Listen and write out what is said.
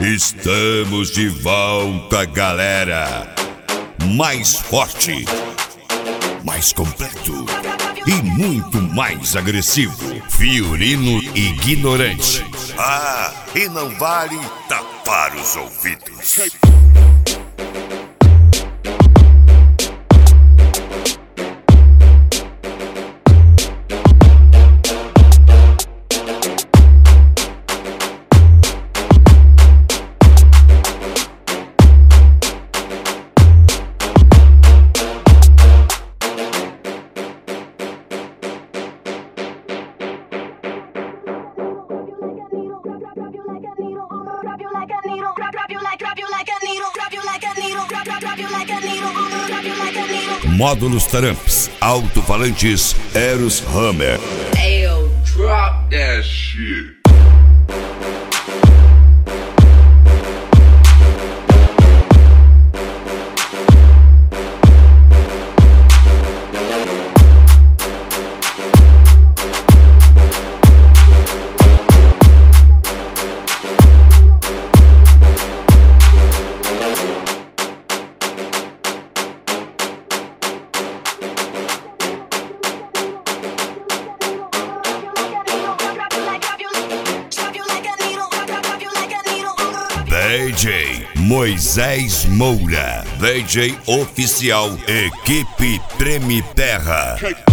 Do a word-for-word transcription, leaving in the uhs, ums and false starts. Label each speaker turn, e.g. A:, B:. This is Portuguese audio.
A: Estamos de volta, galera. Mais forte, mais completo e muito mais agressivo. Fiorino Ignorante. Ah, e não vale tapar os ouvidos. Módulos Tramps, alto-falantes Eros Hammer.
B: Ayo, drop that shit.
A: D J Moisés Moura, D J oficial, equipe Treme Terra.